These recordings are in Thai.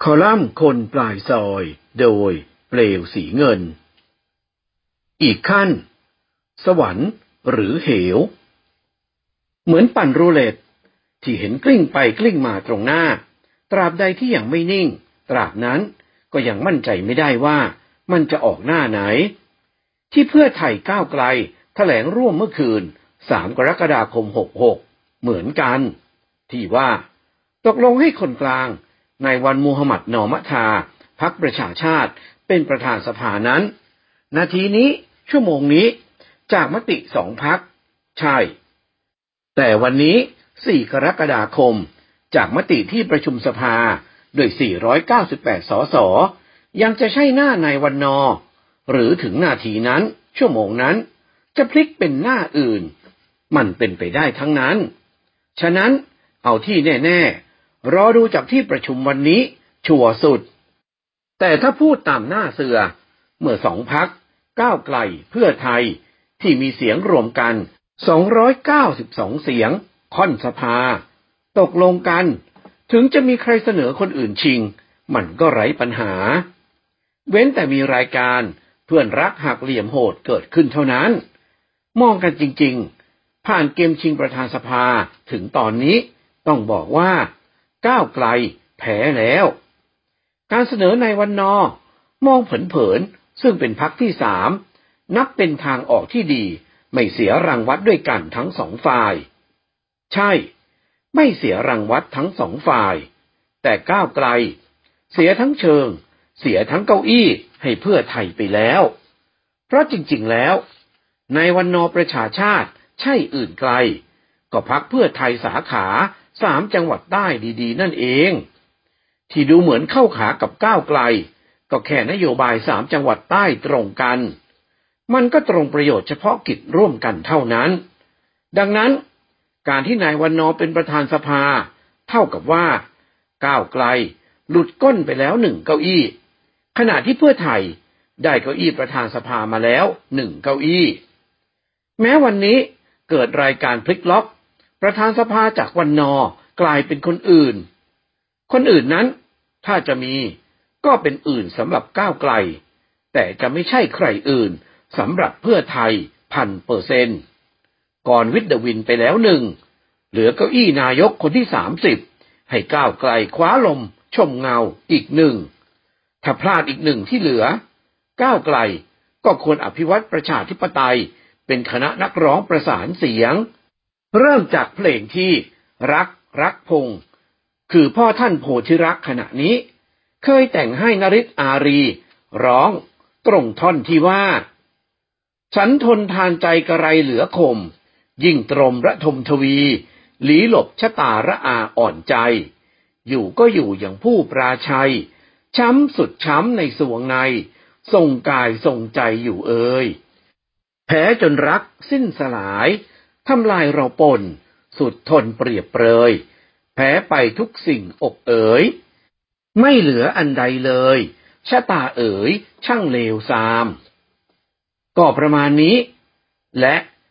คอลัมน์คนปลายซอยโดยเปลวสีเงินอีกขั้นสวรรค์หรือเหวเหมือนปั่นรูเล็ตที่เห็นกลิ้งไปกลิ้งมาตรงหน้าตราบใดที่ยังไม่นิ่งตราบนั้นก็ยังมั่นใจไม่ได้ว่ามันจะออกหน้าไหนที่เพื่อไทยก้าวไกลแถลงร่วมเมื่อคืน3 กรกฎาคม 66เหมือนกันที่ว่าตกลงให้คนกลางนายวันมูฮัมหมัดนอมะทาพรรคประชาชาติเป็นประธานสภานั้นนาทีนี้ชั่วโมงนี้จากมติ2 พรรคใช่แต่วันนี้4 กรกฎาคมจากมติที่ประชุมสภาโดย498 สสยังจะใช่หน้านายวันนอหรือถึงนาทีนั้นชั่วโมงนั้นจะพลิกเป็นหน้าอื่นมันเป็นไปได้ทั้งนั้นฉะนั้นเอาที่แน่ๆรอดูจากที่ประชุมวันนี้ชัวร์สุดแต่ถ้าพูดตามหน้าเสือเมื่อ2 พรรคก้าวไกลเพื่อไทยที่มีเสียงรวมกัน292เสียงค่อนสภาตกลงกันถึงจะมีใครเสนอคนอื่นชิงมันก็ไร้ปัญหาเว้นแต่มีรายการเพื่อนรักหักเหลี่ยมโหดเกิดขึ้นเท่านั้นมองกันจริงๆผ่านเกมชิงประธานสภาถึงตอนนี้ต้องบอกว่าก้าวไกลแพ้แล้วการเสนอนายวันนอมองเผินๆซึ่งเป็นพรรคที่3นับเป็นทางออกที่ดีไม่เสียรังวัดด้วยกันทั้ง2 ฝ่ายใช่ไม่เสียรังวัดทั้ง2 ฝ่ายแต่ก้าวไกลเสียทั้งเชิงเสียทั้งเก้าอี้ให้เพื่อไทยไปแล้วเพราะจริงๆแล้วนายวันนอประชาชาติใช่อื่นไกลก็พรรคเพื่อไทยสาขา3 จังหวัดใต้ดีๆนั่นเองที่ดูเหมือนเข้าขากับก้าวไกลก็แค่นโยบาย3 จังหวัดใต้ตรงกันมันก็ตรงประโยชน์เฉพาะกิจร่วมกันเท่านั้นดังนั้นการที่นายวันนอเป็นประธานสภาเท่ากับว่าก้าวไกลหลุดก้นไปแล้ว1 เก้าอี้ขณะที่เพื่อไทยได้เก้าอี้ประธานสภามาแล้ว1 เก้าอี้แม้วันนี้เกิดรายการพลิกล็อกประธานสภาจากวันนอกลายเป็นคนอื่นนั้นถ้าจะมีก็เป็นอื่นสำหรับก้าวไกลแต่จะไม่ใช่ใครอื่นสำหรับเพื่อไทย1,000%ก่อนวิทย์เดวินไปแล้ว1เหลือเก้าอี้นายกคนที่30ให้ก้าวไกลคว้าลมชมเงาอีก1ถ้าพลาดอีก1ที่เหลือก้าวไกลก็ควรอภิวัตประชาธิปไตยเป็นคณะนักร้องประสานเสียงเริ่มจากเพลงที่รักพงษ์คือพ่อท่านโพธิรักขณะนี้เคยแต่งให้นฤทธิ์อารีร้องตรงท่อนที่ว่าฉันทนทานใจกระไรเหลือคมยิ่งตรมระทมทวีหลีหลบชะตาระอาอ่อนใจอยู่ก็อยู่อย่างผู้ปราชัยช้ำสุดช้ำในสวงในทรงกายทรงใจอยู่เอ่ยแพ้จนรักสิ้นสลายทำลายเราปนสุดทนเปรียบเปรยแพ้ไปทุกสิ่งอกเอ๋ยไม่เหลืออันใดเลยชะตาเอ๋ยช่างเลวทรามก็ประมาณนี้และ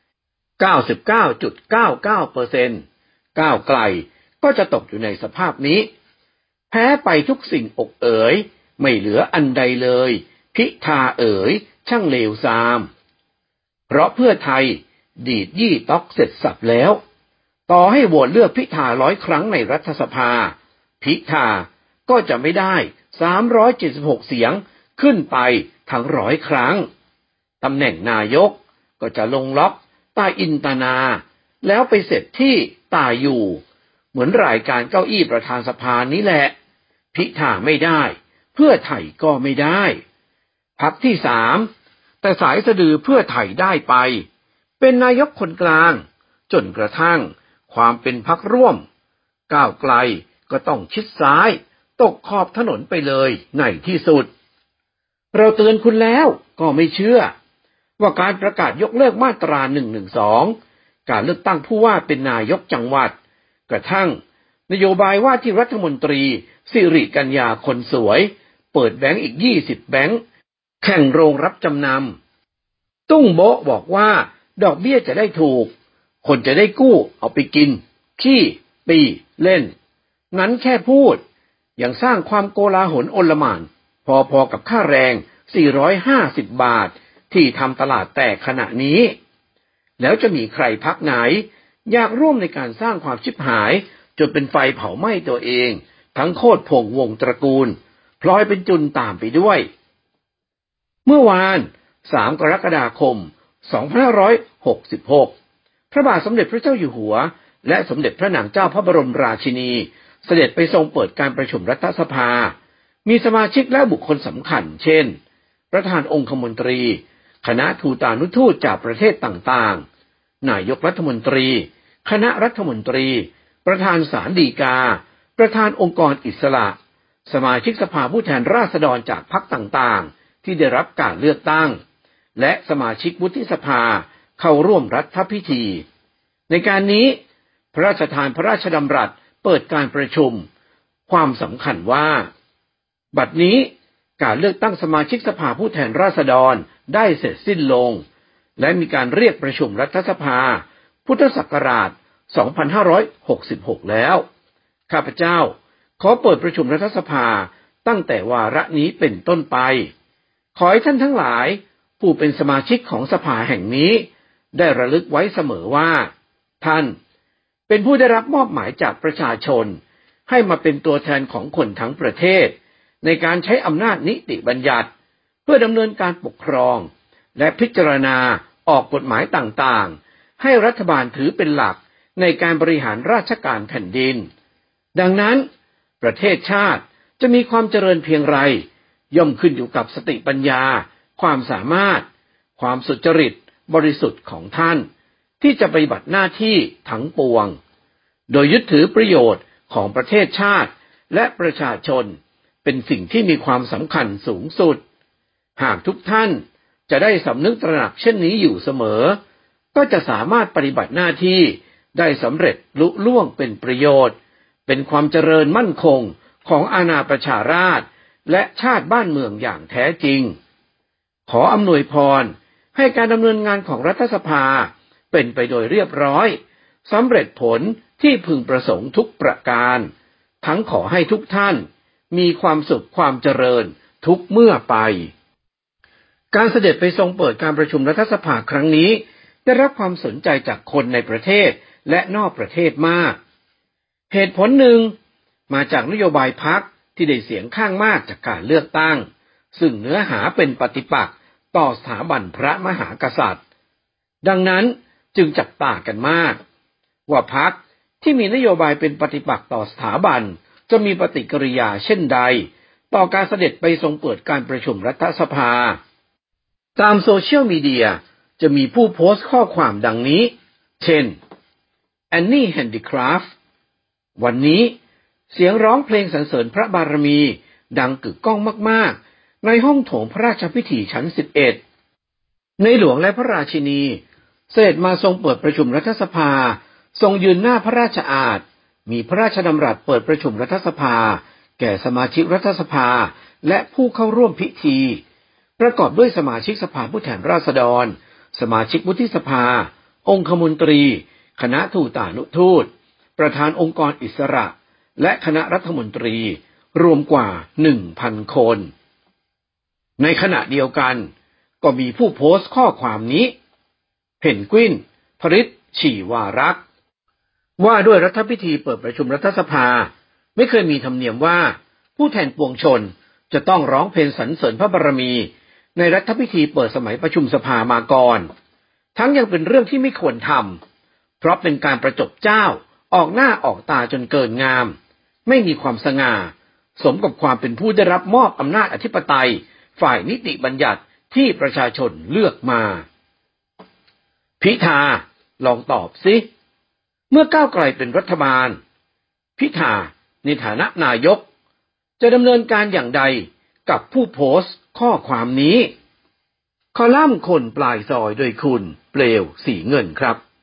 99.99% ก้าวไกลก็จะตกอยู่ในสภาพนี้แพ้ไปทุกสิ่งอกเอ๋ยไม่เหลืออันใดเลยพิธาเอ๋ยช่างเลวทรามเพราะเพื่อไทยดีดยี่ต๊อกเสร็จสับแล้วต่อให้โหวตเลือกพิธา100 ครั้งในรัฐสภาพิธาก็จะไม่ได้376เสียงขึ้นไปทั้ง100 ครั้งตำแหน่งนายกก็จะลงล็อกตาอินตนาแล้วไปเสร็จที่ตาอยู่เหมือนรายการเก้าอี้ประธานสภานี้แหละพิธาไม่ได้เพื่อไทยก็ไม่ได้พรรคที่3แต่สายสะดือเพื่อไทยได้ไปเป็นนายกคนกลางจนกระทั่งความเป็นพรรคร่วมก้าวไกลก็ต้องชิดซ้ายตกขอบถนนไปเลยในที่สุดเราเตือนคุณแล้วก็ไม่เชื่อว่าการประกาศยกเลิกมาตรา112การเลือกตั้งผู้ว่าเป็นนายกจังหวัดกระทั่งนโยบายว่าที่รัฐมนตรีสิริกัญญาคนสวยเปิดแบงก์อีก20 แบงก์แข่งโรงรับจำนำตุ้งโบ๊ะบอกว่าดอกเบี้ยจะได้ถูกคนจะได้กู้เอาไปกินขี้ปีเล่นนั้นแค่พูดยังสร้างความโกลาหลโอลหม่านพอๆกับค่าแรง450 บาทที่ทำตลาดแตกขณะนี้แล้วจะมีใครพรรคไหนอยากร่วมในการสร้างความชิบหายจนเป็นไฟเผาไหม้ตัวเองทั้งโคตรพงวงตระกูลพลอยเป็นจุนตามไปด้วยเมื่อวาน3 กรกฎาคม 2566 พระบาทสมเด็จพระเจ้าอยู่หัวและสมเด็จพระนางเจ้าพระบรมราชินีเสด็จไปทรงเปิดการประชุมรัฐสภามีสมาชิกและบุคคลสำคัญเช่นประธานองคมนตรีคณะทูตานุทูตจากประเทศต่างๆนายกรัฐมนตรีคณะรัฐมนตรีประธานศาลฎีกาประธานองค์กรอิสระสมาชิกสภาผู้แทนราษฎรจากพรรคต่างๆที่ได้รับการเลือกตั้งและสมาชิกวุฒิสภาเข้าร่วมรัฐพิธีในการนี้พระราชทานพระราชดำรัสเปิดการประชุมความสำคัญว่าบัดนี้การเลือกตั้งสมาชิกสภาผู้แทนราษฎรได้เสร็จสิ้นลงและมีการเรียกประชุมรัฐสภาพุทธศักราช 2566 แล้วข้าพเจ้าขอเปิดประชุมรัฐสภาตั้งแต่วาระนี้เป็นต้นไปขอให้ท่านทั้งหลายผู้เป็นสมาชิกของสภาแห่งนี้ได้ระลึกไว้เสมอว่าท่านเป็นผู้ได้รับมอบหมายจากประชาชนให้มาเป็นตัวแทนของคนทั้งประเทศในการใช้อำนาจนิติบัญญัติเพื่อดำเนินการปกครองและพิจารณาออกกฎหมายต่างๆให้รัฐบาลถือเป็นหลักในการบริหารราชการแผ่นดินดังนั้นประเทศชาติจะมีความเจริญเพียงไรย่อมขึ้นอยู่กับสติปัญญาความสามารถความสุจริตบริสุทธิ์ของท่านที่จะปฏิบัติหน้าที่ทั้งปวงโดยยึดถือประโยชน์ของประเทศชาติและประชาชนเป็นสิ่งที่มีความสำคัญสูงสุดหากทุกท่านจะได้สำนึกตระหนักเช่นนี้อยู่เสมอก็จะสามารถปฏิบัติหน้าที่ได้สำเร็จลุล่วงเป็นประโยชน์เป็นความเจริญมั่นคงของอาณาประชาราษฎร์และชาติบ้านเมืองอย่างแท้จริงขออำนวยพรให้การดำเนินงานของรัฐสภาเป็นไปโดยเรียบร้อยสำเร็จผลที่พึงประสงค์ทุกประการทั้งขอให้ทุกท่านมีความสุขความเจริญทุกเมื่อไปการเสด็จไปทรงเปิดการประชุมรัฐสภาครั้งนี้ได้รับความสนใจจากคนในประเทศและนอกประเทศมากเหตุผลหนึ่งมาจากนโยบายพรรคที่ได้เสียงข้างมากจากการเลือกตั้งซึ่งเนื้อหาเป็นปฏิปักษ์ต่อสถาบันพระมหากษัตริย์ดังนั้นจึงจับตากันมากว่าพรรคที่มีนโยบายเป็นปฏิปักษ์ต่อสถาบันจะมีปฏิกิริยาเช่นใดต่อการเสด็จไปทรงเปิดการประชุมรัฐสภาตามโซเชียลมีเดียจะมีผู้โพสต์ข้อความดังนี้เช่น Annie Handicraft วันนี้เสียงร้องเพลงสรรเสริญพระบารมีดังกึกก้องมากๆในห้องโถงพระราชพิธีชั้น 11ในหลวงและพระราชินีเสด็จมาทรงเปิดประชุมรัฐสภาทรงยืนหน้าพระราชอาณมีพระราชดำรัสเปิดประชุมรัฐสภาแก่สมาชิกรัฐสภาและผู้เข้าร่วมพิธีประกอบด้วยสมาชิกสภาผู้แทนราษฎรสมาชิกวุฒิสภาองคมนตรีคณะทูตานุทูตประธานองค์กรอิสระและคณะรัฐมนตรีรวมกว่า 1,000 คนในขณะเดียวกันก็มีผู้โพสต์ข้อความนี้เพนกวินพริตชีวารักษ์ว่าด้วยรัฐพิธีเปิดประชุมรัฐสภาไม่เคยมีธรรมเนียมว่าผู้แทนปวงชนจะต้องร้องเพลงสรรเสริญพระบารมีในรัฐพิธีเปิดสมัยประชุมสภามาก่อนทั้งยังเป็นเรื่องที่ไม่ควรทำเพราะเป็นการประจบเจ้าออกหน้าออกตาจนเกินงามไม่มีความสง่าสมกับความเป็นผู้ได้รับมอบอำนาจอธิปไตยฝ่ายนิติบัญญัติที่ประชาชนเลือกมาพิธาลองตอบสิเมื่อก้าวไกลเป็นรัฐบาลพิธาในฐานะนายกจะดำเนินการอย่างใดกับผู้โพสต์ข้อความนี้คอลัมน์คนปลายซอยโดยคุณเปลวสีเงินครับ